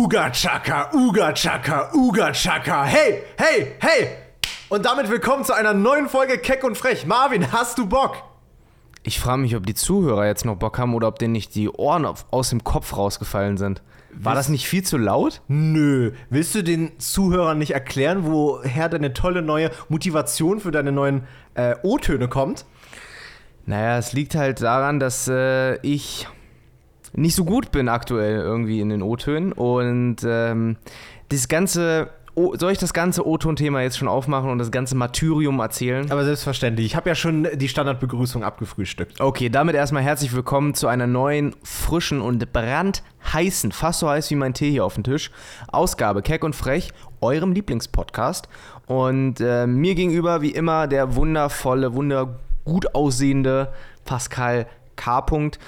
Uga Chaka, Uga Chaka, Uga Chaka. Hey, hey, hey! Und damit willkommen zu einer neuen Folge Keck und Frech. Marvin, hast du Bock? Ich frage mich, ob die Zuhörer jetzt noch Bock haben oder ob denen nicht die Ohren aus dem Kopf rausgefallen sind. War das nicht viel zu laut? Nö. Willst du den Zuhörern nicht erklären, woher deine tolle neue Motivation für deine neuen O-Töne kommt? Naja, es liegt halt daran, dass ich nicht so gut bin aktuell irgendwie in den O-Tönen. Und das ganze... soll ich das ganze O-Ton-Thema jetzt schon aufmachen und das ganze Martyrium erzählen? Aber selbstverständlich. Ich habe ja schon die Standardbegrüßung abgefrühstückt. Okay, damit erstmal herzlich willkommen zu einer neuen, frischen und brandheißen, fast so heiß wie mein Tee hier auf dem Tisch, Ausgabe Keck und Frech, eurem Lieblingspodcast. Und mir gegenüber wie immer der wundervolle, gut aussehende Pascal K.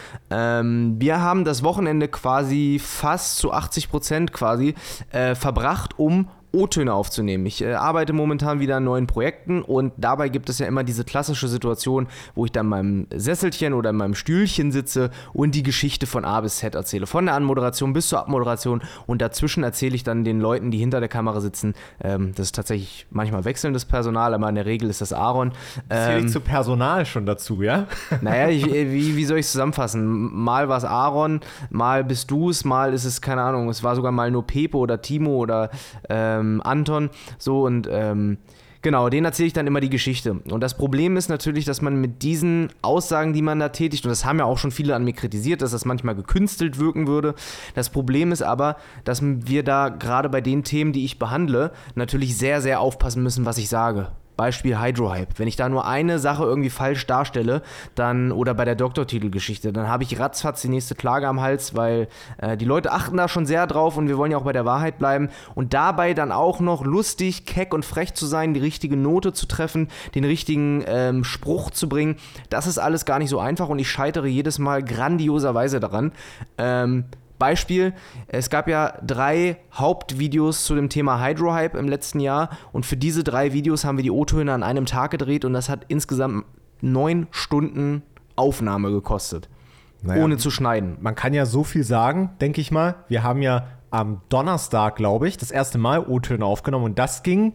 Wir haben das Wochenende quasi fast zu 80% quasi verbracht, um O-Töne aufzunehmen. Ich arbeite momentan wieder an neuen Projekten und dabei gibt es ja immer diese klassische Situation, wo ich dann in meinem Sesselchen oder in meinem Stühlchen sitze und die Geschichte von A bis Z erzähle. Von der Anmoderation bis zur Abmoderation und dazwischen erzähle ich dann den Leuten, die hinter der Kamera sitzen. Das ist tatsächlich manchmal wechselndes Personal, aber in der Regel ist das Aaron. Zähle ich zu Personal schon dazu, ja? Naja, wie soll ich es zusammenfassen? Mal war es Aaron, mal bist du es, mal ist es, keine Ahnung, es war sogar mal nur Pepe oder Timo oder Anton, so und genau, denen erzähle ich dann immer die Geschichte. Und das Problem ist natürlich, dass man mit diesen Aussagen, die man da tätigt, und das haben ja auch schon viele an mir kritisiert, dass das manchmal gekünstelt wirken würde. Das Problem ist aber, dass wir da gerade bei den Themen, die ich behandle, natürlich sehr, sehr aufpassen müssen, was ich sage. Beispiel Hydrohype. Wenn ich da nur eine Sache irgendwie falsch darstelle, dann, oder bei der Doktortitelgeschichte, dann habe ich ratzfatz die nächste Klage am Hals, weil die Leute achten da schon sehr drauf und wir wollen ja auch bei der Wahrheit bleiben und dabei dann auch noch lustig, keck und frech zu sein, die richtige Note zu treffen, den richtigen Spruch zu bringen, das ist alles gar nicht so einfach und ich scheitere jedes Mal grandioserweise daran. Beispiel, es gab ja 3 Hauptvideos zu dem Thema Hydrohype im letzten Jahr und für diese 3 Videos haben wir die O-Töne an einem Tag gedreht und das hat insgesamt 9 Stunden Aufnahme gekostet, ohne zu schneiden. Man kann ja so viel sagen, denke ich mal. Wir haben ja am Donnerstag, glaube ich, das erste Mal O-Töne aufgenommen und das ging...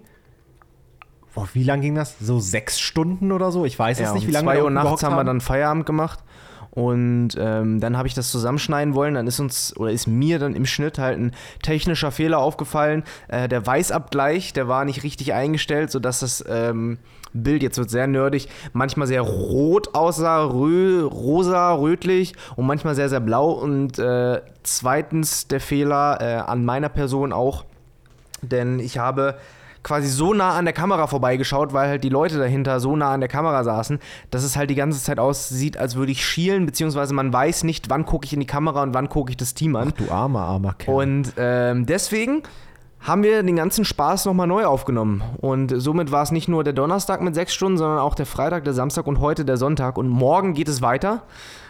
Boah, wie lang ging das? So 6 Stunden oder so? Ich weiß es nicht, wie lange wir um 2 Uhr nachts haben wir dann Feierabend gemacht. Und dann habe ich das zusammenschneiden wollen, dann ist mir dann im Schnitt halt ein technischer Fehler aufgefallen. Der Weißabgleich, der war nicht richtig eingestellt, sodass das Bild, jetzt wird sehr nerdig, manchmal sehr rot aussah, rosa, rötlich und manchmal sehr, sehr blau. Und zweitens der Fehler an meiner Person auch, denn ich habe quasi so nah an der Kamera vorbeigeschaut, weil halt die Leute dahinter so nah an der Kamera saßen, dass es halt die ganze Zeit aussieht, als würde ich schielen, beziehungsweise man weiß nicht, wann gucke ich in die Kamera und wann gucke ich das Team an. Ach du armer Kerl. Und deswegen haben wir den ganzen Spaß nochmal neu aufgenommen. Und somit war es nicht nur der Donnerstag mit 6 Stunden, sondern auch der Freitag, der Samstag und heute der Sonntag. Und morgen geht es weiter,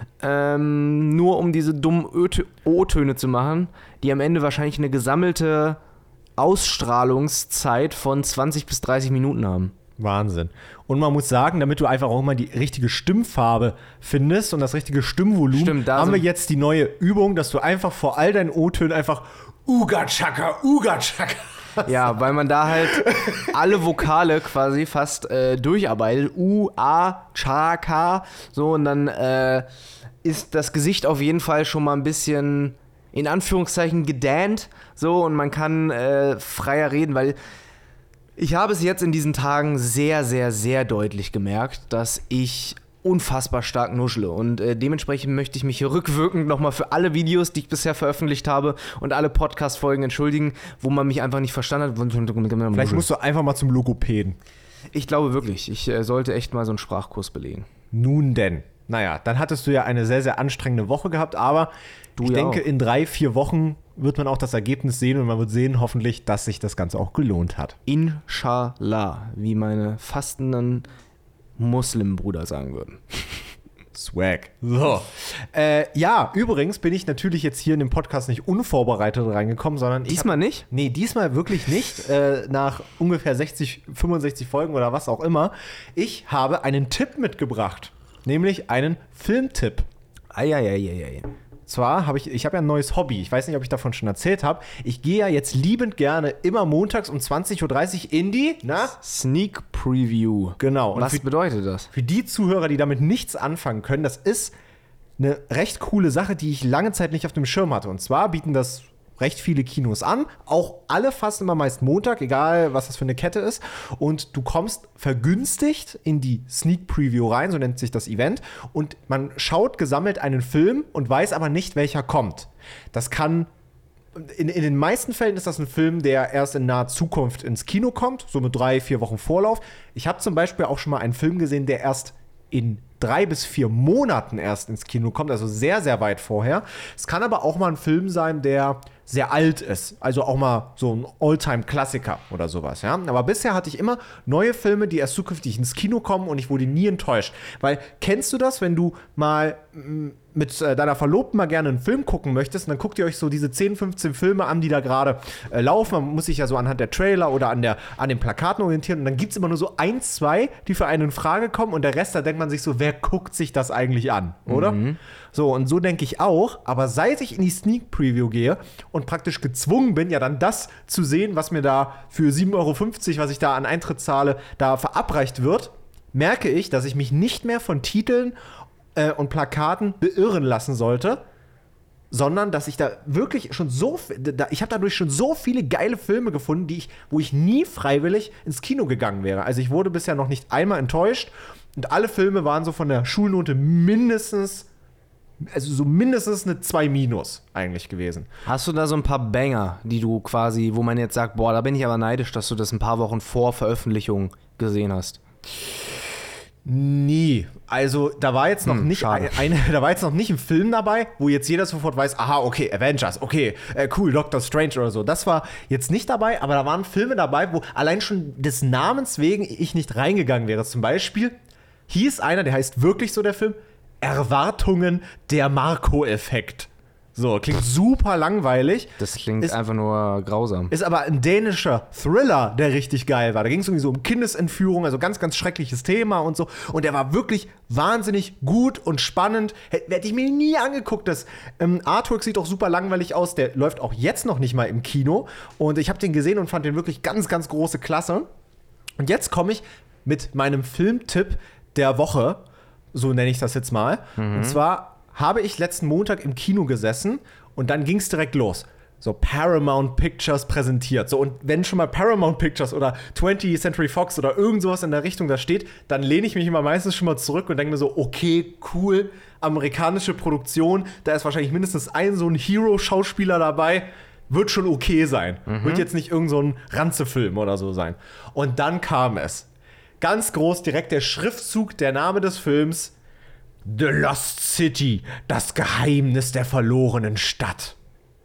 nur um diese dummen O-Töne zu machen, die am Ende wahrscheinlich eine gesammelte Ausstrahlungszeit von 20 bis 30 Minuten haben. Wahnsinn. Und man muss sagen, damit du einfach auch mal die richtige Stimmfarbe findest und das richtige Stimmvolumen, haben wir jetzt die neue Übung, dass du einfach vor all deinen O-Tönen einfach Uga Chaka, Uga Chaka. Ja, weil man da halt alle Vokale quasi fast durcharbeitet. U, A, Chaka. So, und dann ist das Gesicht auf jeden Fall schon mal ein bisschen in Anführungszeichen gedähnt, so, und man kann freier reden, weil ich habe es jetzt in diesen Tagen sehr, sehr, sehr deutlich gemerkt, dass ich unfassbar stark nuschle und dementsprechend möchte ich mich hier rückwirkend nochmal für alle Videos, die ich bisher veröffentlicht habe und alle Podcast-Folgen entschuldigen, wo man mich einfach nicht verstanden hat. Vielleicht musst du einfach mal zum Logopäden. Ich glaube wirklich, ich sollte echt mal so einen Sprachkurs belegen. Nun denn. Naja, dann hattest du ja eine sehr, sehr anstrengende Woche gehabt, aber ich denke, in 3-4 Wochen wird man auch das Ergebnis sehen und man wird sehen, hoffentlich, dass sich das Ganze auch gelohnt hat. Inshallah, wie meine fastenden Muslimbrüder sagen würden. Swag. So. Ja, übrigens bin ich natürlich jetzt hier in dem Podcast nicht unvorbereitet reingekommen, sondern Diesmal nicht? Nee, diesmal wirklich nicht. Nach ungefähr 65 Folgen oder was auch immer. Ich habe einen Tipp mitgebracht. Nämlich einen Filmtipp. Eieieiei. zwar habe ich ja ein neues Hobby. Ich weiß nicht, ob ich davon schon erzählt habe. Ich gehe ja jetzt liebend gerne immer montags um 20.30 Uhr in die Sneak Preview. Genau. Und was bedeutet das? Für die Zuhörer, die damit nichts anfangen können, das ist eine recht coole Sache, die ich lange Zeit nicht auf dem Schirm hatte. Und zwar bieten das recht viele Kinos an, auch alle fast immer meist Montag, egal was das für eine Kette ist. Und du kommst vergünstigt in die Sneak Preview rein, so nennt sich das Event. Und man schaut gesammelt einen Film und weiß aber nicht, welcher kommt. Das kann in den meisten Fällen ist das ein Film, der erst in naher Zukunft ins Kino kommt, so mit 3-4 Wochen Vorlauf. Ich habe zum Beispiel auch schon mal einen Film gesehen, der erst in 3 bis 4 Monaten erst ins Kino kommt, also sehr, sehr weit vorher. Es kann aber auch mal ein Film sein, der sehr alt ist, also auch mal so ein All-Time-Klassiker oder sowas, ja. Aber bisher hatte ich immer neue Filme, die erst zukünftig ins Kino kommen und ich wurde nie enttäuscht. Weil, kennst du das, wenn du mal mit deiner Verlobten mal gerne einen Film gucken möchtest, und dann guckt ihr euch so diese 10, 15 Filme an, die da gerade laufen. Man muss sich ja so anhand der Trailer oder an den Plakaten orientieren und dann gibt es immer nur so 1, 2, die für einen in Frage kommen und der Rest, da denkt man sich so, wer guckt sich das eigentlich an, oder? Mhm. So, und so denke ich auch, aber seit ich in die Sneak Preview gehe und praktisch gezwungen bin, ja dann das zu sehen, was mir da für 7,50 Euro, was ich da an Eintritt zahle, da verabreicht wird, merke ich, dass ich mich nicht mehr von Titeln und Plakaten beirren lassen sollte, sondern dass ich da wirklich schon ich habe dadurch schon so viele geile Filme gefunden, wo ich nie freiwillig ins Kino gegangen wäre. Also ich wurde bisher noch nicht einmal enttäuscht und alle Filme waren so von der Schulnote mindestens eine 2- eigentlich gewesen. Hast du da so ein paar Banger, die du quasi, wo man jetzt sagt, boah, da bin ich aber neidisch, dass du das ein paar Wochen vor Veröffentlichung gesehen hast? Nie. Also da war jetzt noch nicht ein Film dabei, wo jetzt jeder sofort weiß, aha, okay, Avengers, okay, cool, Doctor Strange oder so. Das war jetzt nicht dabei, aber da waren Filme dabei, wo allein schon des Namens wegen ich nicht reingegangen wäre. Zum Beispiel hieß einer, der heißt wirklich so der Film, Erwartungen, der Marco-Effekt. So, klingt super langweilig. Das klingt einfach nur grausam. Ist aber ein dänischer Thriller, der richtig geil war. Da ging es irgendwie so um Kindesentführung, also ganz, ganz schreckliches Thema und so. Und der war wirklich wahnsinnig gut und spannend. Hätte ich mir nie angeguckt. Das Artwork sieht auch super langweilig aus. Der läuft auch jetzt noch nicht mal im Kino. Und ich habe den gesehen und fand den wirklich ganz, ganz große Klasse. Und jetzt komme ich mit meinem Filmtipp der Woche. So nenne ich das jetzt mal. Mhm. Und zwar habe ich letzten Montag im Kino gesessen und dann ging es direkt los. So Paramount Pictures präsentiert. So, und wenn schon mal Paramount Pictures oder 20th Century Fox oder irgend sowas in der Richtung da steht, dann lehne ich mich immer meistens schon mal zurück und denke mir so, okay, cool, amerikanische Produktion, da ist wahrscheinlich mindestens ein so ein Hero-Schauspieler dabei, wird schon okay sein. Mhm. Wird jetzt nicht irgend so ein Ranzefilm oder so sein. Und dann kam es. Ganz groß direkt der Schriftzug, der Name des Films: The Lost City, das Geheimnis der verlorenen Stadt.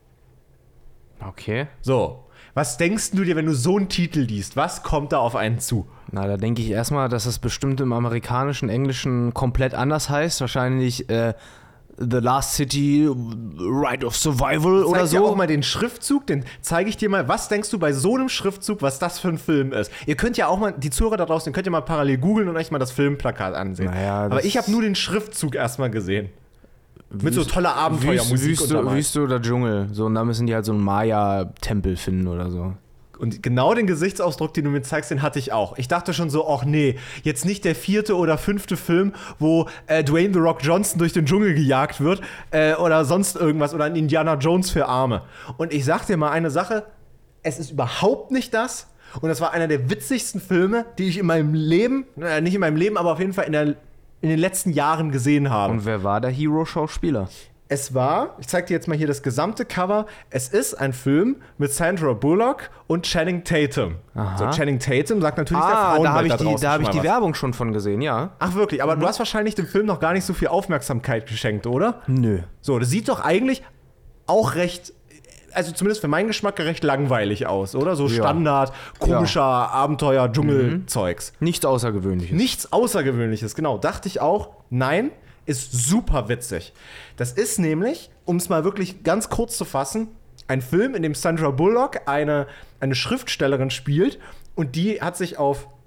Okay. So, was denkst du dir, wenn du so einen Titel liest? Was kommt da auf einen zu? Na, da denke ich erstmal, dass es bestimmt im amerikanischen, englischen komplett anders heißt. Wahrscheinlich The Last City, Rite of Survival oder so. Ich auch mal den Schriftzug, den zeige ich dir mal. Was denkst du bei so einem Schriftzug, was das für ein Film ist? Ihr könnt ja auch mal, die Zuhörer da draußen, könnt ihr mal parallel googeln und euch mal das Filmplakat ansehen. Naja, aber ich habe nur den Schriftzug erstmal gesehen. Mit so toller Abenteuermusik Wüste oder Dschungel. So, und da müssen die halt so einen Maya-Tempel finden oder so. Und genau den Gesichtsausdruck, den du mir zeigst, den hatte ich auch. Ich dachte schon so, ach nee, jetzt nicht der 4. oder 5. Film, wo Dwayne The Rock Johnson durch den Dschungel gejagt wird oder sonst irgendwas oder ein Indiana Jones für Arme. Und ich sag dir mal eine Sache, es ist überhaupt nicht das. Und das war einer der witzigsten Filme, die ich in meinem Leben, nicht in meinem Leben, aber auf jeden Fall in den letzten Jahren gesehen habe. Und wer war der Hero-Schauspieler? Es war, ich zeig dir jetzt mal hier das gesamte Cover, es ist ein Film mit Sandra Bullock und Channing Tatum. Aha. So, Channing Tatum sagt natürlich der Frauenwelt da draußen. Da habe ich die Werbung schon von gesehen, ja. Ach wirklich, aber du hast wahrscheinlich dem Film noch gar nicht so viel Aufmerksamkeit geschenkt, oder? Nö. So, das sieht doch eigentlich auch recht, also zumindest für meinen Geschmack recht langweilig aus, oder? So Standard, komischer Abenteuer, Dschungel-Zeugs. Nichts Außergewöhnliches. Nichts Außergewöhnliches, genau. Dachte ich auch, nein. Ist super witzig. Das ist nämlich, um es mal wirklich ganz kurz zu fassen, ein Film, in dem Sandra Bullock eine Schriftstellerin spielt und die hat sich auf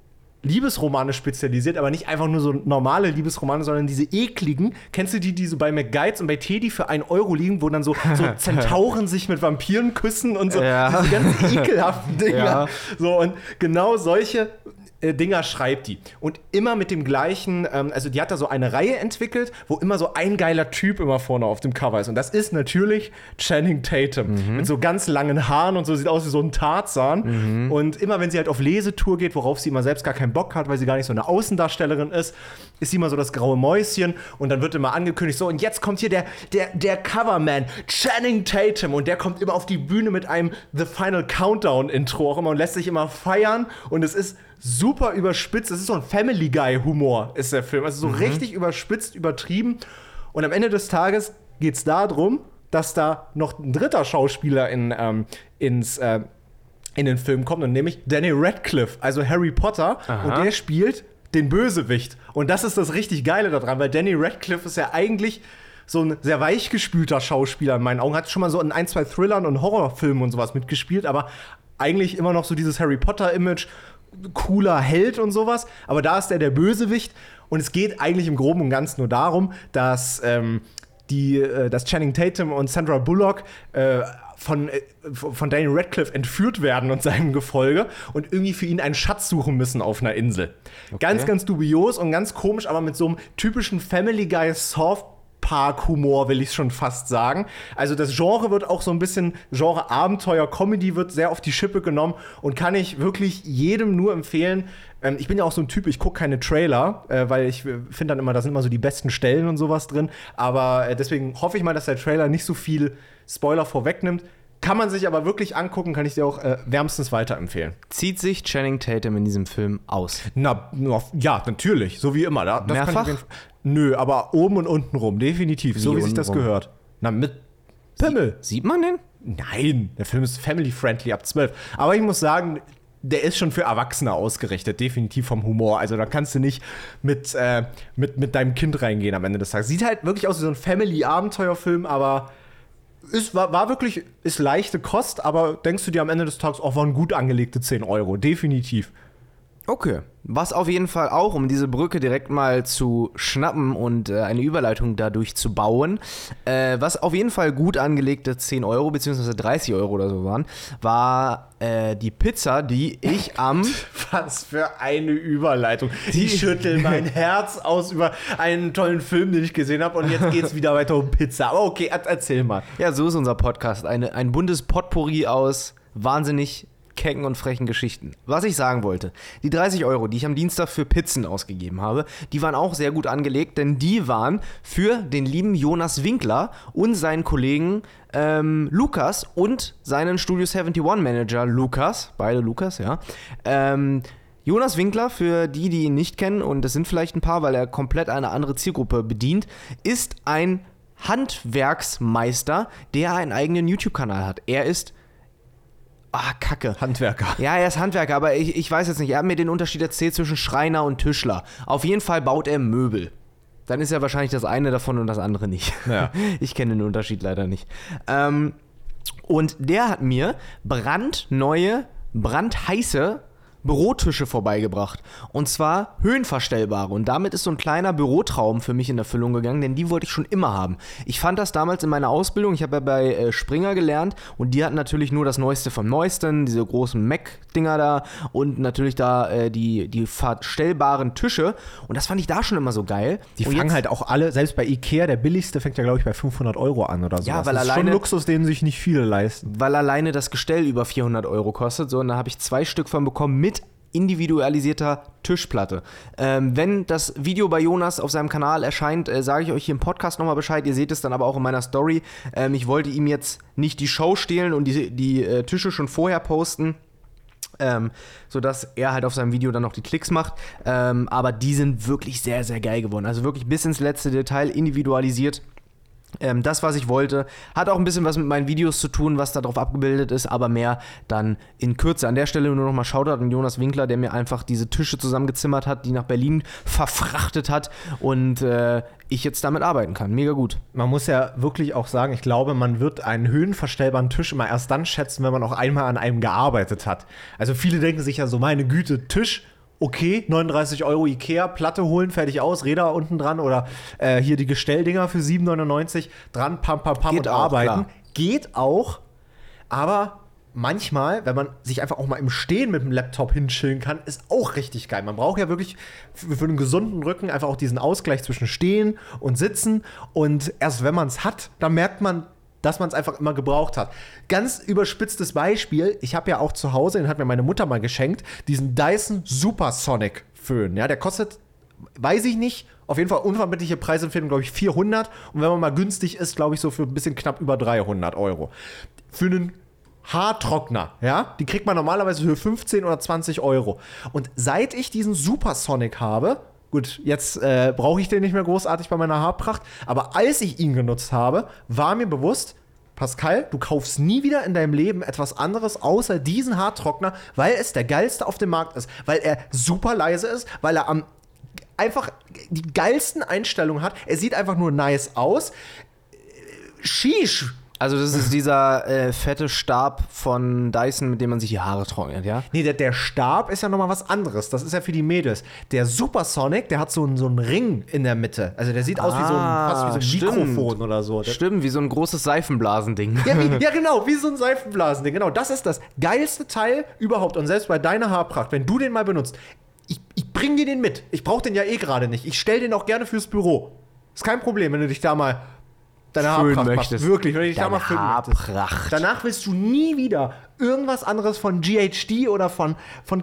Liebesromane spezialisiert, aber nicht einfach nur so normale Liebesromane, sondern diese ekligen. Kennst du die so bei McGuides und bei Teddy für 1 Euro liegen, wo dann so Zentauren sich mit Vampiren küssen und so. Ja. Diese ganz ekelhaften Dinger. Ja. So, und genau solche Dinger schreibt die. Und immer mit dem gleichen, also die hat da so eine Reihe entwickelt, wo immer so ein geiler Typ immer vorne auf dem Cover ist. Und das ist natürlich Channing Tatum. Mit so ganz langen Haaren und so, sieht aus wie so ein Tarzan. Und immer, wenn sie halt auf Lesetour geht, worauf sie immer selbst gar keinen Bock hat, weil sie gar nicht so eine Außendarstellerin ist sie immer so das graue Mäuschen. Und dann wird immer angekündigt, so, und jetzt kommt hier der Coverman, Channing Tatum. Und der kommt immer auf die Bühne mit einem The Final Countdown-Intro auch immer und lässt sich immer feiern. Und es ist super überspitzt. Es ist so ein Family Guy-Humor, ist der Film. Also so richtig überspitzt, übertrieben. Und am Ende des Tages geht es darum, dass da noch ein dritter Schauspieler in den Film kommt, und nämlich Daniel Radcliffe, also Harry Potter. Aha. Und der spielt den Bösewicht. Und das ist das richtig Geile daran, weil Daniel Radcliffe ist ja eigentlich so ein sehr weichgespülter Schauspieler in meinen Augen. Hat schon mal so in 1, 2 Thrillern und Horrorfilmen und sowas mitgespielt, aber eigentlich immer noch so dieses Harry Potter-Image, cooler Held und sowas, aber da ist er der Bösewicht, und es geht eigentlich im Groben und Ganzen nur darum, dass Channing Tatum und Sandra Bullock von Daniel Radcliffe entführt werden und seinem Gefolge und irgendwie für ihn einen Schatz suchen müssen auf einer Insel. Okay. Ganz, ganz dubios und ganz komisch, aber mit so einem typischen Family Guy Soft-Park-Humor, will ich schon fast sagen. Also das Genre wird auch so ein bisschen, Genre Abenteuer-Comedy wird sehr auf die Schippe genommen und kann ich wirklich jedem nur empfehlen. Ich bin ja auch so ein Typ, ich gucke keine Trailer, weil ich finde dann immer, da sind immer so die besten Stellen und sowas drin. Aber deswegen hoffe ich mal, dass der Trailer nicht so viel Spoiler vorwegnimmt. Kann man sich aber wirklich angucken, kann ich dir auch wärmstens weiterempfehlen. Zieht sich Channing Tatum in diesem Film aus? Ja, natürlich, so wie immer. Das mehrfach? Nö, aber oben und unten rum, definitiv, so wie sich das gehört. Na, mit Pimmel. Sieht man den? Nein, der Film ist family-friendly ab 12. Aber ich muss sagen, der ist schon für Erwachsene ausgerichtet, definitiv vom Humor. Also da kannst du nicht mit deinem Kind reingehen am Ende des Tages. Sieht halt wirklich aus wie so ein Family-Abenteuerfilm, aber war wirklich leichte Kost, aber denkst du dir am Ende des Tages, waren gut angelegte 10 Euro, definitiv. Okay. Was auf jeden Fall auch, um diese Brücke direkt mal zu schnappen und eine Überleitung dadurch zu bauen, was auf jeden Fall gut angelegte 10 Euro bzw. 30 Euro oder so waren, war die Pizza, die ich am... Was für eine Überleitung. Die schütteln mein Herz aus über einen tollen Film, den ich gesehen habe, und jetzt geht's wieder weiter um Pizza. Aber okay, erzähl mal. Ja, so ist unser Podcast. Ein buntes Potpourri aus wahnsinnig kecken und frechen Geschichten. Was ich sagen wollte, die 30 Euro, die ich am Dienstag für Pizzen ausgegeben habe, die waren auch sehr gut angelegt, denn die waren für den lieben Jonas Winkler und seinen Kollegen Lukas und seinen Studio 71 Manager Lukas, beide Lukas, ja. Jonas Winkler, für die ihn nicht kennen, und das sind vielleicht ein paar, weil er komplett eine andere Zielgruppe bedient, ist ein Handwerksmeister, der einen eigenen YouTube-Kanal hat. Er ist Kacke. Handwerker. Ja, er ist Handwerker, aber ich weiß jetzt nicht. Er hat mir den Unterschied erzählt zwischen Schreiner und Tischler. Auf jeden Fall baut er Möbel. Dann ist ja wahrscheinlich das eine davon und das andere nicht. Ja. Ich kenne den Unterschied leider nicht. Und der hat mir brandneue, brandheiße Bürotische vorbeigebracht. Und zwar höhenverstellbare. Und damit ist so ein kleiner Bürotraum für mich in Erfüllung gegangen, denn die wollte ich schon immer haben. Ich fand das damals in meiner Ausbildung, ich habe ja bei Springer gelernt, und die hatten natürlich nur das Neueste vom Neuesten, diese großen Mac-Dinger da und natürlich da die verstellbaren Tische. Und das fand ich da schon immer so geil. Die fangen halt auch alle, selbst bei Ikea, der billigste fängt ja, glaube ich, bei 500 Euro an oder so. Ja, weil das ist schon Luxus, den sich nicht viele leisten. Weil alleine das Gestell über 400 Euro kostet. So, und da habe ich 2 Stück von bekommen mit individualisierter Tischplatte. Wenn das Video bei Jonas auf seinem Kanal erscheint, sage ich euch hier im Podcast nochmal Bescheid. Ihr seht es dann aber auch in meiner Story. Ich wollte ihm jetzt nicht die Show stehlen und die Tische schon vorher posten, sodass er halt auf seinem Video dann noch die Klicks macht. Aber die sind wirklich sehr, sehr geil geworden. Also wirklich bis ins letzte Detail individualisiert. Das, was ich wollte, hat auch ein bisschen was mit meinen Videos zu tun, was da drauf abgebildet ist, aber mehr dann in Kürze. An der Stelle nur noch mal Shoutout an Jonas Winkler, der mir einfach diese Tische zusammengezimmert hat, die nach Berlin verfrachtet hat und ich jetzt damit arbeiten kann. Mega gut. Man muss ja wirklich auch sagen, ich glaube, man wird einen höhenverstellbaren Tisch immer erst dann schätzen, wenn man auch einmal an einem gearbeitet hat. Also viele denken sich ja so, meine Güte, Tisch okay, 39 Euro Ikea, Platte holen, fertig aus, Räder unten dran oder hier die Gestelldinger für 7,99 dran, pam, Geht und auch, arbeiten. klar. Geht auch, aber manchmal, wenn man sich einfach auch mal im Stehen mit dem Laptop hinchillen kann, ist auch richtig geil. Man braucht ja wirklich für einen gesunden Rücken einfach auch diesen Ausgleich zwischen Stehen und Sitzen. Und erst wenn man es hat, dann merkt man, dass man es einfach immer gebraucht hat. Ganz überspitztes Beispiel, ich habe ja auch zu Hause, den hat mir meine Mutter mal geschenkt, diesen Dyson Supersonic Föhn. Ja, der kostet, weiß ich nicht, auf jeden Fall unverbindliche Preisempfehlung, glaube ich, 400. Und wenn man mal günstig ist, glaube ich, so für ein bisschen knapp über 300 Euro. Für einen Haartrockner, ja, die kriegt man normalerweise für 15 oder 20 Euro. Und seit ich diesen Supersonic habe, gut, jetzt brauche ich den nicht mehr großartig bei meiner Haarpracht, aber als ich ihn genutzt habe, war mir bewusst, Pascal, du kaufst nie wieder in deinem Leben etwas anderes außer diesen Haartrockner, weil es der geilste auf dem Markt ist, weil er super leise ist, weil er einfach die geilsten Einstellungen hat. Er sieht einfach nur nice aus. Sheesh. Also das ist dieser fette Stab von Dyson, mit dem man sich die Haare trocknet, ja? Nee, der Stab ist ja nochmal was anderes. Das ist ja für die Mädels. Der Supersonic, der hat so einen Ring in der Mitte. Also der sieht aus fast wie so ein Mikrofon oder so. Stimmt, wie so ein großes Seifenblasending. Ja, genau, wie so ein Seifenblasending. Genau, das ist das geilste Teil überhaupt. Und selbst bei deiner Haarpracht, wenn du den mal benutzt, ich bring dir den mit. Ich brauch den ja eh gerade nicht. Ich stell den auch gerne fürs Büro. Ist kein Problem, wenn du dich da mal deine Haarpracht möchtest. Wirklich, wenn du dich da mal füllen möchtest. Danach willst du nie wieder irgendwas anderes von GHD oder von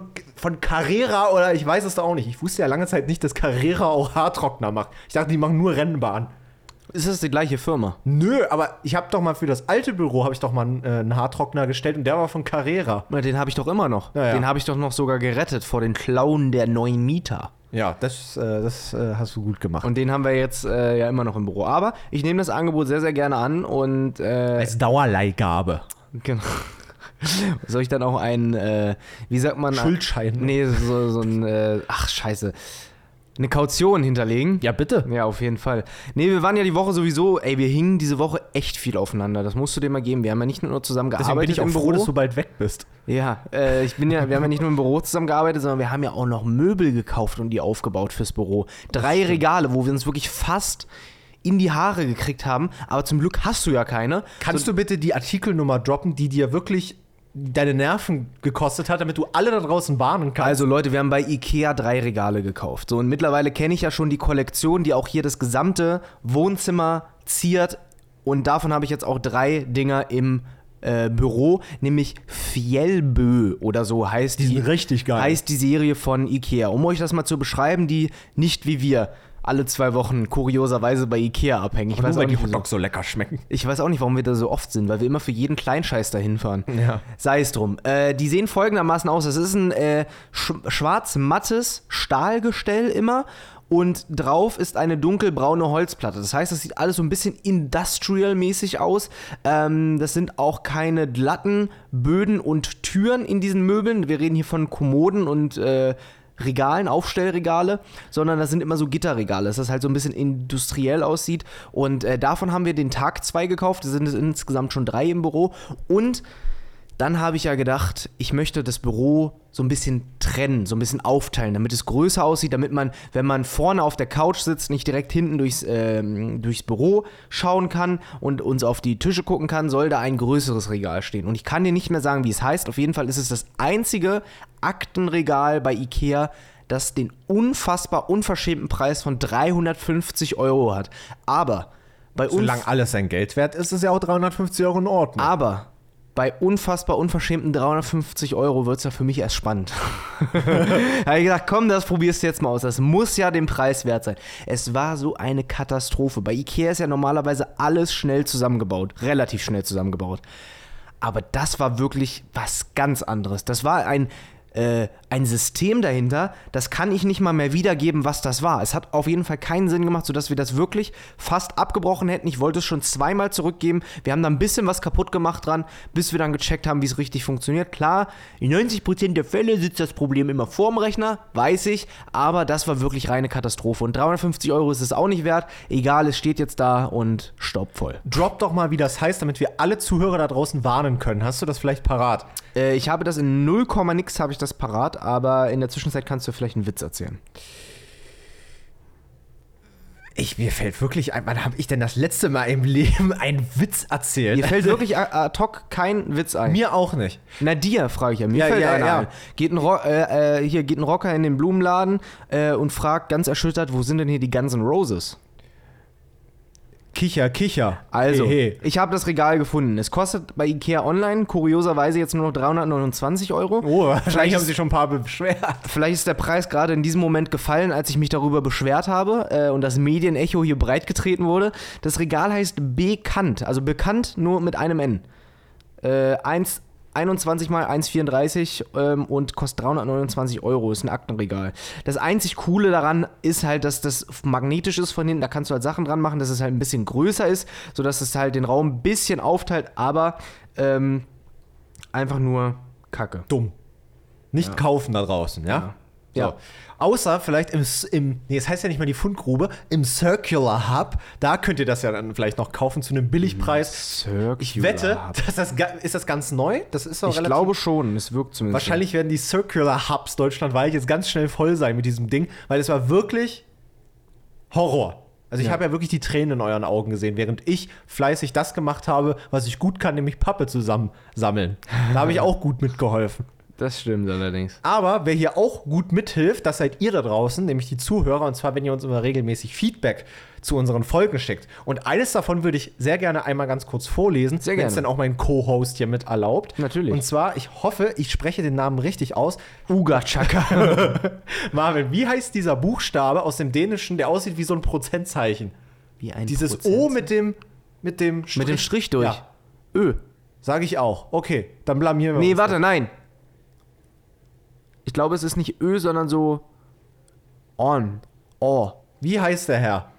Carrera oder ich weiß es doch auch nicht. Ich wusste ja lange Zeit nicht, dass Carrera auch Haartrockner macht. Ich dachte, die machen nur Rennbahn. Ist das die gleiche Firma? Nö, aber ich habe doch mal für das alte Büro einen Haartrockner gestellt und der war von Carrera. Na, den habe ich doch immer noch. Ja. Den habe ich doch noch sogar gerettet vor den Klauen der neuen Mieter. Ja, das hast du gut gemacht. Und den haben wir jetzt ja immer noch im Büro. Aber ich nehme das Angebot sehr, sehr gerne an und als Dauerleihgabe. Genau. Soll ich dann auch einen, wie sagt man? Schuldschein? Nee, so ein, scheiße. Eine Kaution hinterlegen? Ja, bitte. Ja, auf jeden Fall. Nee, wir waren ja die Woche sowieso, wir hingen diese Woche echt viel aufeinander. Das musst du dir mal geben. Wir haben ja nicht nur zusammen gearbeitet. Deswegen bin ich auch froh, dass du bald weg bist. Ja, wir haben ja nicht nur im Büro zusammengearbeitet, sondern wir haben ja auch noch Möbel gekauft und die aufgebaut fürs Büro. 3 Regale, wo wir uns wirklich fast in die Haare gekriegt haben. Aber zum Glück hast du ja keine. Kannst du bitte die Artikelnummer droppen, die dir wirklich deine Nerven gekostet hat, damit du alle da draußen warnen kannst? Also Leute, wir haben bei Ikea 3 Regale gekauft. So, und mittlerweile kenne ich ja schon die Kollektion, die auch hier das gesamte Wohnzimmer ziert. Und davon habe ich jetzt auch 3 Dinger im Büro, nämlich Fjällbö oder so heißt die. Die sind richtig geil. Heißt die Serie von Ikea. Um euch das mal zu beschreiben, die nicht wie wir alle 2 Wochen kurioserweise bei Ikea abhängen. Ich weiß auch nicht, die Hotdogs so lecker schmecken. Ich weiß auch nicht, warum wir da so oft sind, weil wir immer für jeden Kleinscheiß dahin fahren. Ja. Sei es drum. Die sehen folgendermaßen aus. Es ist ein schwarz-mattes Stahlgestell immer und drauf ist eine dunkelbraune Holzplatte. Das heißt, das sieht alles so ein bisschen industrial-mäßig aus. Das sind auch keine glatten Böden und Türen in diesen Möbeln. Wir reden hier von Kommoden und Regalen, Aufstellregale, sondern das sind immer so Gitterregale, dass das halt so ein bisschen industriell aussieht. Und davon haben wir den Tag 2 gekauft. Es sind insgesamt schon 3 im Büro. Und dann habe ich ja gedacht, ich möchte das Büro so ein bisschen trennen, so ein bisschen aufteilen, damit es größer aussieht, damit man, wenn man vorne auf der Couch sitzt, nicht direkt hinten durchs Büro schauen kann und uns auf die Tische gucken kann, soll da ein größeres Regal stehen. Und ich kann dir nicht mehr sagen, wie es heißt. Auf jeden Fall ist es das einzige Aktenregal bei Ikea, das den unfassbar unverschämten Preis von 350 Euro hat. Aber bei uns... Solange alles sein Geld wert ist, ist ja auch 350 Euro in Ordnung. Aber bei unfassbar unverschämten 350 Euro wird es ja für mich erst spannend. Da habe ich gesagt, komm, das probierst du jetzt mal aus. Das muss ja den Preis wert sein. Es war so eine Katastrophe. Bei Ikea ist ja normalerweise alles schnell zusammengebaut. Relativ schnell zusammengebaut. Aber das war wirklich was ganz anderes. Das war ein System dahinter, das kann ich nicht mal mehr wiedergeben, was das war. Es hat auf jeden Fall keinen Sinn gemacht, sodass wir das wirklich fast abgebrochen hätten. Ich wollte es schon 2-mal zurückgeben. Wir haben da ein bisschen was kaputt gemacht dran, bis wir dann gecheckt haben, wie es richtig funktioniert. Klar, in 90% der Fälle sitzt das Problem immer vorm Rechner, weiß ich, aber das war wirklich reine Katastrophe. Und 350 Euro ist es auch nicht wert. Egal, es steht jetzt da und staubvoll. Drop doch mal, wie das heißt, damit wir alle Zuhörer da draußen warnen können. Hast du das vielleicht parat? Ich habe das in 0, nix habe ich ich das parat, aber in der Zwischenzeit kannst du vielleicht einen Witz erzählen. Mir fällt wirklich ein, wann habe ich denn das letzte Mal im Leben einen Witz erzählt? Mir fällt wirklich ad hoc kein Witz ein. Mir auch nicht. Na, dir, frage ich ja. Mir fällt einer ein. Geht ein Rocker in den Blumenladen und fragt ganz erschüttert, wo sind denn hier die Guns N' Roses? Kicher, Kicher. Also, ich habe das Regal gefunden. Es kostet bei Ikea Online kurioserweise jetzt nur noch 329 €. Oh, vielleicht haben sie schon ein paar beschwert. Vielleicht ist der Preis gerade in diesem Moment gefallen, als ich mich darüber beschwert habe und das Medienecho hier breitgetreten wurde. Das Regal heißt Bekannt, also bekannt nur mit einem N. 21 mal 1,34 und kostet 329 €. Ist ein Aktenregal. Das einzig Coole daran ist halt, dass das magnetisch ist von hinten. Da kannst du halt Sachen dran machen, dass es halt ein bisschen größer ist, sodass es halt den Raum ein bisschen aufteilt, aber einfach nur Kacke. Dumm. Nicht kaufen da draußen, ja? So. Außer vielleicht es heißt ja nicht mal die Fundgrube, im Circular Hub, da könnt ihr das ja dann vielleicht noch kaufen zu einem Billigpreis. Ich wette, ist das ganz neu? Das ist doch ich glaube schon, es wirkt zumindest. Wahrscheinlich werden die Circular Hubs deutschlandweit jetzt ganz schnell voll sein mit diesem Ding, weil es war wirklich Horror. Also ich habe ja wirklich die Tränen in euren Augen gesehen, während ich fleißig das gemacht habe, was ich gut kann, nämlich Pappe zusammensammeln. Da habe ich auch gut mitgeholfen. Das stimmt allerdings. Aber wer hier auch gut mithilft, das seid ihr da draußen, nämlich die Zuhörer. Und zwar, wenn ihr uns immer regelmäßig Feedback zu unseren Folgen schickt. Und eines davon würde ich sehr gerne einmal ganz kurz vorlesen, wenn es dann auch mein Co-Host hier mit erlaubt. Natürlich. Und zwar, ich hoffe, ich spreche den Namen richtig aus. Uga Chaka. Marvin, wie heißt dieser Buchstabe aus dem Dänischen, der aussieht wie so ein Prozentzeichen? Wie ein Dieses Prozentzeichen? O mit dem Strich. Mit dem Strich durch. Ja. Ö. Sage ich auch. Okay, dann blamieren wir Nee, uns. warte, nein. Ich glaube, es ist nicht Ö, sondern so On. Oh. Wie heißt der Herr?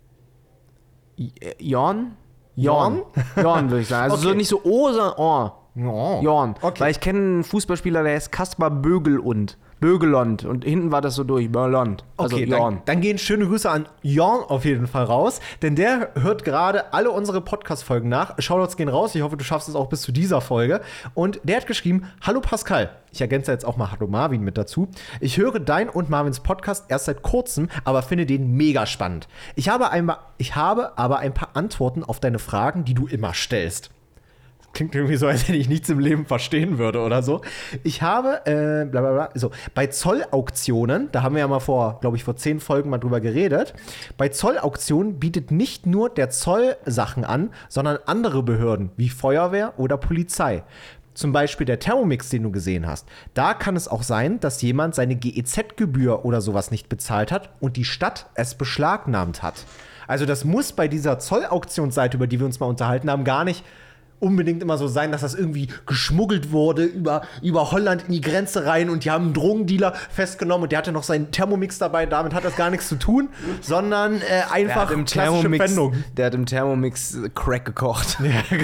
Jorn? Jorn? Jorn, würde ich sagen. Also Okay. so nicht so O, sondern Oh. Oh. Jorn. Okay. Weil ich kenne einen Fußballspieler, der heißt Kaspar Bögelund. Bögelond. Und hinten war das so durch. Bögelond. Also Okay, Jorn. dann gehen schöne Grüße an Jorn auf jeden Fall raus, denn der hört gerade alle unsere Podcast-Folgen nach. Shoutouts gehen raus, ich hoffe, du schaffst es auch bis zu dieser Folge. Und der hat geschrieben, hallo Pascal. Ich ergänze jetzt auch mal hallo Marvin mit dazu. Ich höre dein und Marvins Podcast erst seit kurzem, aber finde den mega spannend. Ich habe aber ein paar Antworten auf deine Fragen, die du immer stellst. Klingt irgendwie so, als wenn ich nichts im Leben verstehen würde oder so. Ich habe, so, bei Zollauktionen, da haben wir ja mal vor 10 Folgen mal drüber geredet, bei Zollauktionen bietet nicht nur der Zoll Sachen an, sondern andere Behörden wie Feuerwehr oder Polizei. Zum Beispiel der Thermomix, den du gesehen hast. Da kann es auch sein, dass jemand seine GEZ-Gebühr oder sowas nicht bezahlt hat und die Stadt es beschlagnahmt hat. Also das muss bei dieser Zollauktionsseite, über die wir uns mal unterhalten haben, gar nicht unbedingt immer so sein, dass das irgendwie geschmuggelt wurde über Holland in die Grenze rein und die haben einen Drogendealer festgenommen und der hatte noch seinen Thermomix dabei, damit hat das gar nichts zu tun, sondern einfach klassische Pfändung. Der hat im Thermomix Crack gekocht.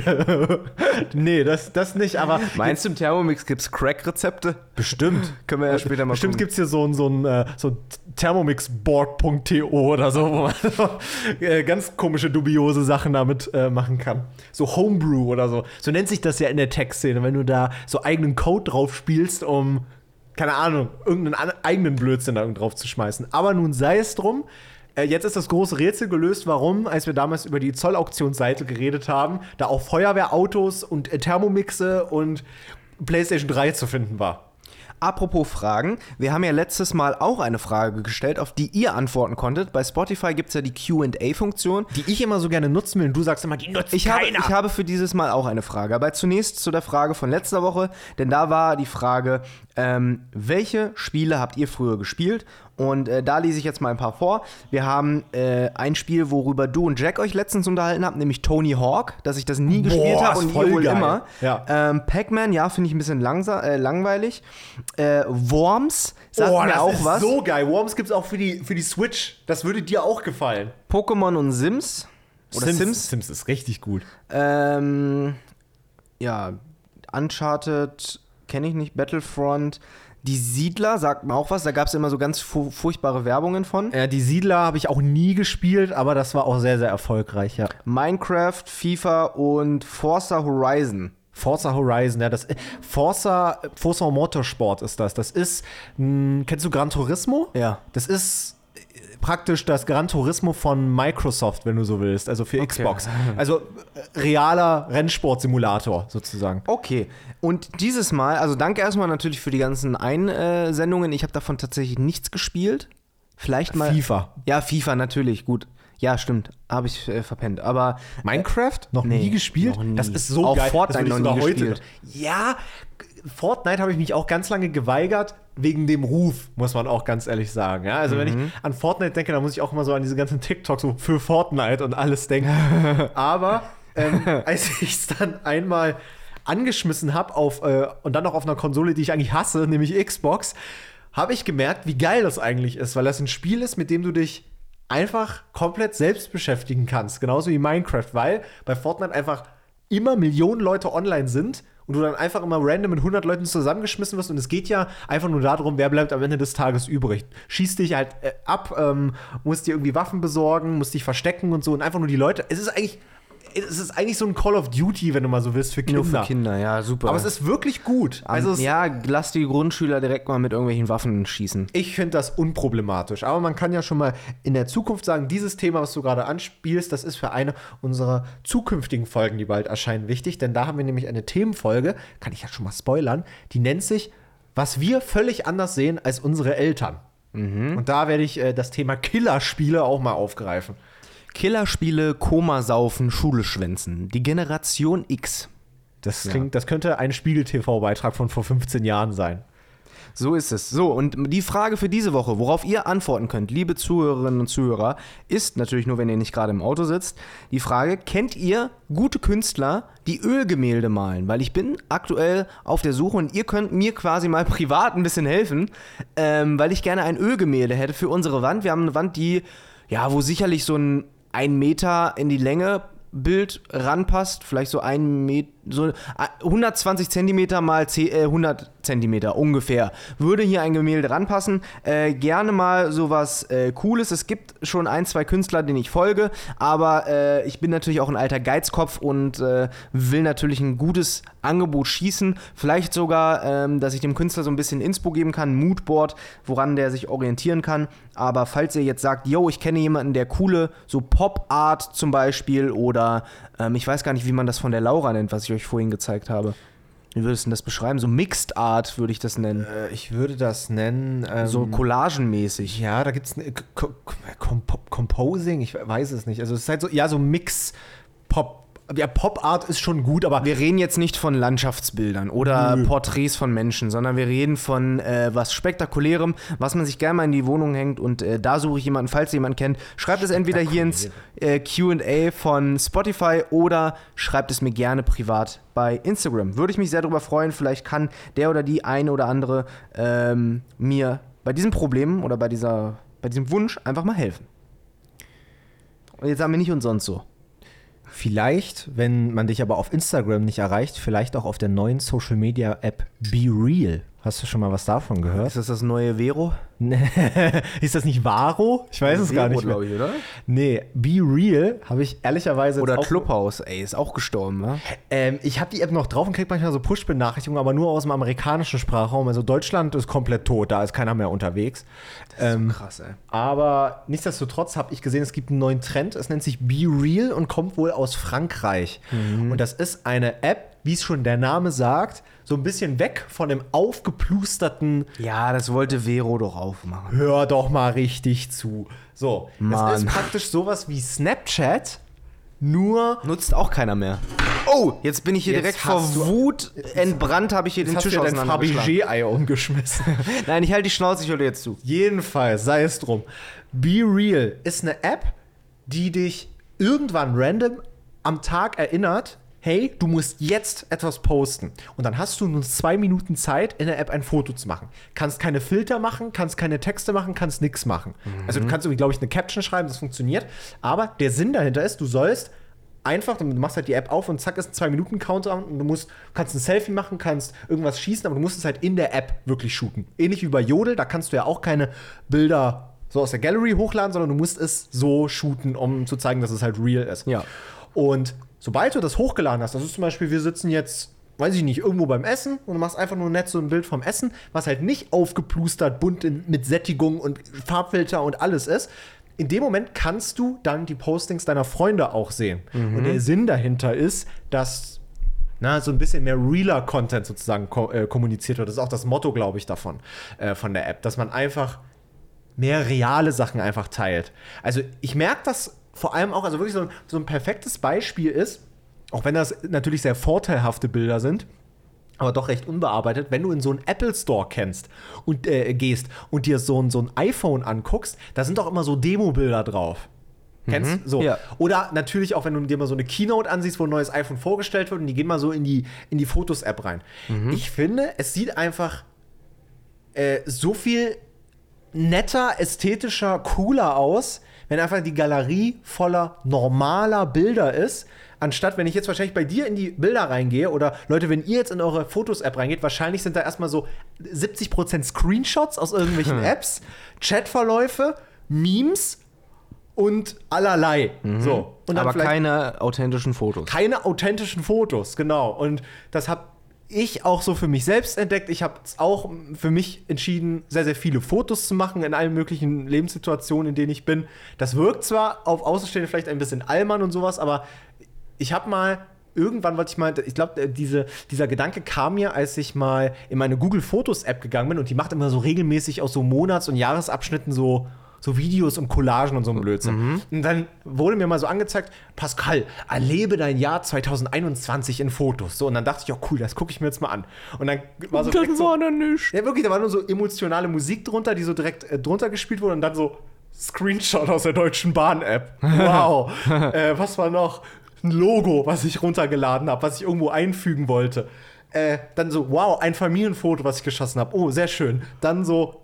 Nee, das nicht, aber Meinst du, im Thermomix gibt's Crack-Rezepte? bestimmt. Können wir ja später mal Bestimmt gucken. gibt es hier so ein Thermomixboard.to oder so, wo man ganz komische, dubiose Sachen damit machen kann. So Homebrew oder so. So nennt sich das ja in der Tech-Szene, wenn du da so eigenen Code drauf spielst, um, keine Ahnung, irgendeinen eigenen Blödsinn da drauf zu schmeißen. Aber nun sei es drum. Jetzt ist das große Rätsel gelöst, warum, als wir damals über die Zollauktionsseite geredet haben, da auch Feuerwehrautos und Thermomixe und PlayStation 3 zu finden war. Apropos Fragen, wir haben ja letztes Mal auch eine Frage gestellt, auf die ihr antworten konntet. Bei Spotify gibt es ja die Q&A-Funktion. Die ich immer so gerne nutzen will und du sagst immer, die nutzt keiner. Ich habe für dieses Mal auch eine Frage. Aber zunächst zu der Frage von letzter Woche, denn da war die Frage, welche Spiele habt ihr früher gespielt? Und da lese ich jetzt mal ein paar vor. Wir haben ein Spiel, worüber du und Jack euch letztens unterhalten habt, nämlich Tony Hawk, dass ich das nie gespielt habe und ihr wohl immer. Ja. Pac-Man, ja, finde ich ein bisschen langweilig. Worms, sagt mir auch was. So geil. Worms gibt's auch für die Switch. Das würde dir auch gefallen. Pokémon und Sims. Oder Sims. Sims ist richtig gut. Ja, Uncharted kenne ich nicht. Battlefront. Die Siedler, sagt mir auch was. Da gab es immer so ganz furchtbare Werbungen von. Die Siedler habe ich auch nie gespielt, aber das war auch sehr, sehr erfolgreich, ja. Minecraft, FIFA und Forza Horizon. Forza Horizon, ja, Forza Motorsport ist das. Das ist, kennst du Gran Turismo? Ja. Das ist praktisch das Gran Turismo von Microsoft, wenn du so willst, also für Xbox. Also realer Rennsport-Simulator sozusagen. Okay, und dieses Mal, also danke erstmal natürlich für die ganzen Einsendungen. Ich habe davon tatsächlich nichts gespielt. Vielleicht mal. FIFA. Ja, FIFA natürlich, gut. Ja, stimmt, habe ich verpennt. Aber Minecraft? Noch nie gespielt? Noch nie. Das ist so auch geil. Fortnite das noch nie gespielt. Ja, Fortnite habe ich mich auch ganz lange geweigert, wegen dem Ruf, muss man auch ganz ehrlich sagen. Ja, also wenn ich an Fortnite denke, dann muss ich auch immer so an diese ganzen TikToks so für Fortnite und alles denken. Aber als ich es dann einmal angeschmissen habe und dann noch auf einer Konsole, die ich eigentlich hasse, nämlich Xbox, habe ich gemerkt, wie geil das eigentlich ist, weil das ein Spiel ist, mit dem du dich einfach komplett selbst beschäftigen kannst. Genauso wie Minecraft, weil bei Fortnite einfach immer Millionen Leute online sind und du dann einfach immer random mit 100 Leuten zusammengeschmissen wirst. Und es geht ja einfach nur darum, wer bleibt am Ende des Tages übrig. Schießt dich halt ab, musst dir irgendwie Waffen besorgen, musst dich verstecken und so. Und einfach nur die Leute. Es ist eigentlich so ein Call of Duty, wenn du mal so willst, für Kinder. Nur für Kinder, ja, super. Aber es ist wirklich gut. Also ja, lass die Grundschüler direkt mal mit irgendwelchen Waffen schießen. Ich finde das unproblematisch. Aber man kann ja schon mal in der Zukunft sagen, dieses Thema, was du gerade anspielst, das ist für eine unserer zukünftigen Folgen, die bald erscheinen, wichtig. Denn da haben wir nämlich eine Themenfolge, kann ich ja schon mal spoilern, die nennt sich, was wir völlig anders sehen als unsere Eltern. Und da werde ich das Thema Killerspiele auch mal aufgreifen. Killerspiele, Komasaufen, Schule schwänzen. Die Generation X. Das könnte ein Spiegel-TV-Beitrag von vor 15 Jahren sein. So ist es. So, und die Frage für diese Woche, worauf ihr antworten könnt, liebe Zuhörerinnen und Zuhörer, ist natürlich nur, wenn ihr nicht gerade im Auto sitzt, die Frage, kennt ihr gute Künstler, die Ölgemälde malen? Weil ich bin aktuell auf der Suche und ihr könnt mir quasi mal privat ein bisschen helfen, weil ich gerne ein Ölgemälde hätte für unsere Wand. Wir haben eine Wand, die, ja, wo sicherlich so ein 1 Meter in die Länge Bild ranpasst, vielleicht so 120 Zentimeter mal 100 Zentimeter ungefähr. Würde hier ein Gemälde ranpassen. Gerne mal sowas Cooles. Es gibt schon 1, 2 Künstler, denen ich folge, aber ich bin natürlich auch ein alter Geizkopf und will natürlich ein gutes Angebot schießen. Vielleicht sogar, dass ich dem Künstler so ein bisschen Inspo geben kann, Moodboard, woran der sich orientieren kann. Aber falls ihr jetzt sagt, yo, ich kenne jemanden, der coole, so Pop-Art zum Beispiel oder ich weiß gar nicht, wie man das von der Laura nennt, was ich euch vorhin gezeigt habe. Wie würdest du denn das beschreiben? So Mixed Art würde ich das nennen. Ich würde das nennen so collagenmäßig. Ja, da gibt es Composing, ich weiß es nicht. Also es ist halt so, ja, so Mix-Pop. Ja, Pop-Art ist schon gut, aber wir reden jetzt nicht von Landschaftsbildern oder Porträts von Menschen, sondern wir reden von was Spektakulärem, was man sich gerne mal in die Wohnung hängt und da suche ich jemanden, falls ihr jemanden kennt, schreibt es entweder hier ins Q&A von Spotify oder schreibt es mir gerne privat bei Instagram. Würde ich mich sehr darüber freuen, vielleicht kann der oder die eine oder andere mir bei diesem Problem oder bei diesem Wunsch einfach mal helfen. Und jetzt haben wir nicht umsonst so. Vielleicht, wenn man dich aber auf Instagram nicht erreicht, vielleicht auch auf der neuen Social-Media-App BeReal. Hast du schon mal was davon gehört? Ist das neue Vero? Ist das nicht Varo? Ich weiß es gar nicht mehr. Glaube ich, oder? Nee, BeReal habe ich ehrlicherweise oder auch Clubhouse, ey, ist auch gestorben, ne? Ich habe die App noch drauf und kriege manchmal so Push-Benachrichtigungen, aber nur aus dem amerikanischen Sprachraum. Also Deutschland ist komplett tot, da ist keiner mehr unterwegs. Das ist so krass, ey. Aber nichtsdestotrotz habe ich gesehen, es gibt einen neuen Trend. Es nennt sich BeReal und kommt wohl aus Frankreich. Und das ist eine App, wie es schon der Name sagt, so ein bisschen weg von dem aufgeplusterten. Ja, das wollte Vero doch aufmachen. Hör doch mal richtig zu. So, Mann. Es ist praktisch sowas wie Snapchat, nur nutzt auch keiner mehr. Oh, jetzt bin ich hier direkt vor Wut entbrannt, habe ich hier den Tisch auseinandergeschlagen. Hast du dein Fabergé-Ei umgeschmissen. Nein, ich halte die Schnauze, ich höre dir jetzt zu. Jedenfalls, sei es drum. BeReal ist eine App, die dich irgendwann random am Tag erinnert, hey, du musst jetzt etwas posten. Und dann hast du nur 2 Minuten Zeit, in der App ein Foto zu machen. Kannst keine Filter machen, kannst keine Texte machen, kannst nichts machen. Also du kannst irgendwie, glaube ich, eine Caption schreiben, das funktioniert. Aber der Sinn dahinter ist, du sollst einfach, du machst halt die App auf und zack, ist ein 2-Minuten-Countdown und kannst ein Selfie machen, kannst irgendwas schießen, aber du musst es halt in der App wirklich shooten. Ähnlich wie bei Jodel, da kannst du ja auch keine Bilder so aus der Gallery hochladen, sondern du musst es so shooten, um zu zeigen, dass es halt real ist. Ja. Und sobald du das hochgeladen hast, das ist zum Beispiel, wir sitzen jetzt weiß ich nicht, irgendwo beim Essen und du machst einfach nur nett so ein Bild vom Essen, was halt nicht aufgeplustert, bunt mit Sättigung und Farbfilter und alles ist. In dem Moment kannst du dann die Postings deiner Freunde auch sehen. Und der Sinn dahinter ist, dass so ein bisschen mehr realer Content sozusagen kommuniziert wird. Das ist auch das Motto, glaube ich, davon, von der App, dass man einfach mehr reale Sachen einfach teilt. Also ich merke das vor allem auch, also wirklich so ein perfektes Beispiel ist, auch wenn das natürlich sehr vorteilhafte Bilder sind, aber doch recht unbearbeitet, wenn du in so einen Apple Store gehst und dir so ein iPhone anguckst, da sind doch immer so Demo-Bilder drauf. Kennst du? So. Ja. Oder natürlich auch, wenn du dir mal so eine Keynote ansiehst, wo ein neues iPhone vorgestellt wird und die gehen mal so in die Fotos-App rein. Ich finde, es sieht einfach so viel netter, ästhetischer, cooler aus, wenn einfach die Galerie voller normaler Bilder ist, anstatt, wenn ich jetzt wahrscheinlich bei dir in die Bilder reingehe oder Leute, wenn ihr jetzt in eure Fotos-App reingeht, wahrscheinlich sind da erstmal so 70% Screenshots aus irgendwelchen Apps, Chatverläufe, Memes und allerlei. So. Und dann aber keine authentischen Fotos. Keine authentischen Fotos, genau. Und das habe ich auch so für mich selbst entdeckt. Ich habe auch für mich entschieden, sehr, sehr viele Fotos zu machen in allen möglichen Lebenssituationen, in denen ich bin. Das wirkt zwar auf Außenstehende vielleicht ein bisschen albern und sowas, aber ich habe mal irgendwann wollte ich mal, ich glaube, dieser Gedanke kam mir, als ich mal in meine Google Fotos App gegangen bin und die macht immer so regelmäßig aus so Monats- und Jahresabschnitten so Videos und Collagen und so ein Blödsinn. Und dann wurde mir mal so angezeigt, Pascal, erlebe dein Jahr 2021 in Fotos. So, und dann dachte ich, oh cool, das gucke ich mir jetzt mal an. Und dann war so das war dann nicht. Ja, wirklich, da war nur so emotionale Musik drunter, die so direkt drunter gespielt wurde und dann so Screenshot aus der Deutschen Bahn-App. Wow. Was war noch? Ein Logo, was ich runtergeladen habe, was ich irgendwo einfügen wollte. Dann so, wow, ein Familienfoto, was ich geschossen habe. Oh, sehr schön. Dann so,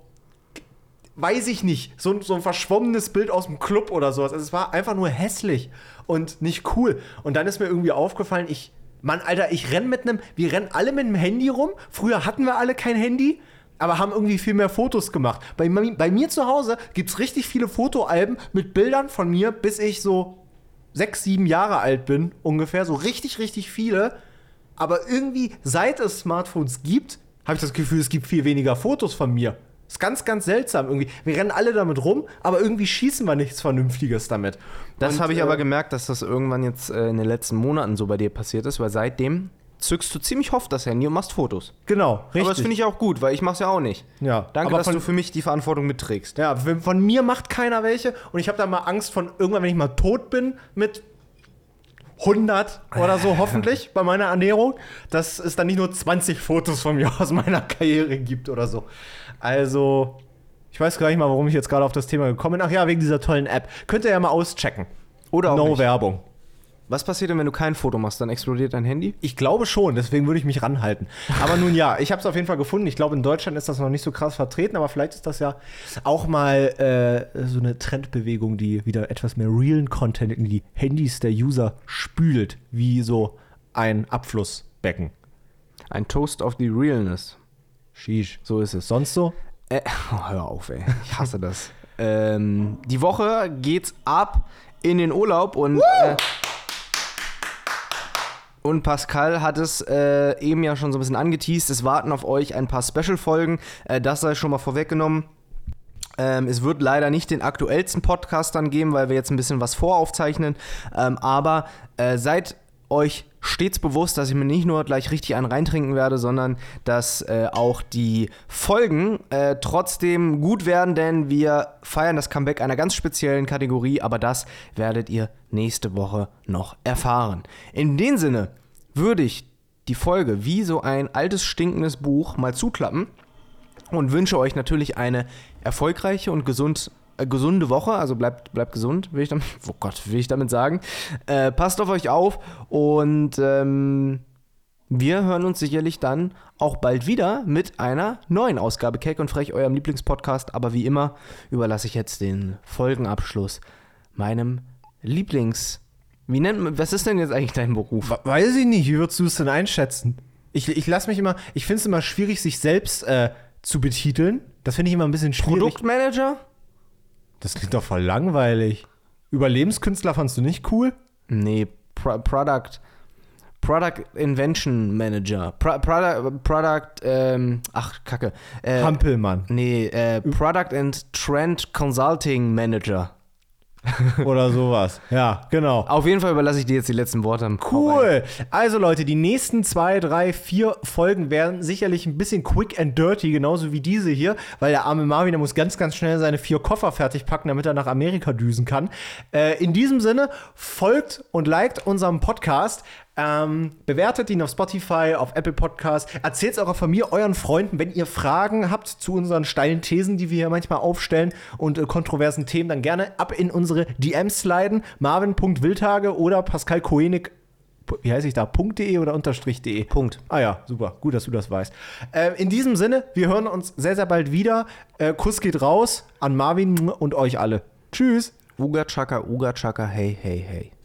weiß ich nicht, so ein verschwommenes Bild aus dem Club oder sowas. Also es war einfach nur hässlich und nicht cool. Und dann ist mir irgendwie aufgefallen, Mann, Alter, wir rennen alle mit einem Handy rum. Früher hatten wir alle kein Handy, aber haben irgendwie viel mehr Fotos gemacht. Bei mir zu Hause gibt's richtig viele Fotoalben mit Bildern von mir, bis ich so 6, 7 Jahre alt bin, ungefähr. So richtig, richtig viele. Aber irgendwie, seit es Smartphones gibt, habe ich das Gefühl, es gibt viel weniger Fotos von mir. Ist ganz, ganz seltsam irgendwie. Wir rennen alle damit rum, aber irgendwie schießen wir nichts Vernünftiges damit. Das habe ich aber gemerkt, dass das irgendwann jetzt in den letzten Monaten so bei dir passiert ist, weil seitdem zückst du ziemlich oft das Handy und machst Fotos. Genau, richtig. Aber das finde ich auch gut, weil ich mache es ja auch nicht. Ja, Danke, dass du für mich die Verantwortung mitträgst. Ja, von mir macht keiner welche und ich habe da mal Angst von irgendwann, wenn ich mal tot bin mit 100 oder so hoffentlich bei meiner Ernährung, dass es dann nicht nur 20 Fotos von mir aus meiner Karriere gibt oder so. Also, ich weiß gar nicht mal, warum ich jetzt gerade auf das Thema gekommen bin. Ach ja, wegen dieser tollen App. Könnt ihr ja mal auschecken. Oder auch No nicht. Werbung. Was passiert denn, wenn du kein Foto machst? Dann explodiert dein Handy? Ich glaube schon, deswegen würde ich mich ranhalten. Aber nun ja, ich habe es auf jeden Fall gefunden. Ich glaube, in Deutschland ist das noch nicht so krass vertreten, aber vielleicht ist das ja auch mal so eine Trendbewegung, die wieder etwas mehr realen Content in die Handys der User spült, wie so ein Abflussbecken. Ein Toast of the Realness. Sheesh. So ist es. Sonst so? Hör auf, ey. Ich hasse das. Die Woche geht's ab in den Urlaub und Pascal hat es eben ja schon so ein bisschen angeteast. Es warten auf euch ein paar Special-Folgen. Das sei schon mal vorweggenommen. Es wird leider nicht den aktuellsten Podcast dann geben, weil wir jetzt ein bisschen was voraufzeichnen. Aber seid euch stets bewusst, dass ich mir nicht nur gleich richtig einen reintrinken werde, sondern dass auch die Folgen trotzdem gut werden, denn wir feiern das Comeback einer ganz speziellen Kategorie, aber das werdet ihr nächste Woche noch erfahren. In dem Sinne würde ich die Folge wie so ein altes, stinkendes Buch mal zuklappen und wünsche euch natürlich eine erfolgreiche und gesunde Woche, also bleibt gesund, will ich damit sagen. Passt auf euch auf und wir hören uns sicherlich dann auch bald wieder mit einer neuen Ausgabe Keck und Frech, eurem Lieblingspodcast. Aber wie immer überlasse ich jetzt den Folgenabschluss meinem was ist denn jetzt eigentlich dein Beruf? Weiß ich nicht, wie würdest du es denn einschätzen? Ich finde es immer schwierig, sich selbst zu betiteln. Das finde ich immer ein bisschen schwierig. Produktmanager? Das klingt doch voll langweilig. Überlebenskünstler fandst du nicht cool? Nee, Product Product Invention Manager. Hampelmann. Product and Trend Consulting Manager. Oder sowas. Ja, genau. Auf jeden Fall überlasse ich dir jetzt die letzten Worte. Cool. Also Leute, die nächsten 2, 3, 4 Folgen werden sicherlich ein bisschen quick and dirty, genauso wie diese hier, weil der arme Marvin, der muss ganz, ganz schnell seine 4 Koffer fertig packen, damit er nach Amerika düsen kann. In diesem Sinne, folgt und liked unserem Podcast. Bewertet ihn auf Spotify, auf Apple Podcasts. Erzählt es eurer Familie, euren Freunden, wenn ihr Fragen habt zu unseren steilen Thesen, die wir hier manchmal aufstellen und kontroversen Themen, dann gerne ab in unsere DMs sliden. Marvin.wildhage oder Pascal Koenig, wie heiße ich da? .de oder _.de? Punkt. Ah ja, super. Gut, dass du das weißt. In diesem Sinne, wir hören uns sehr, sehr bald wieder. Kuss geht raus an Marvin und euch alle. Tschüss. Uga Chaka, hey, hey, hey.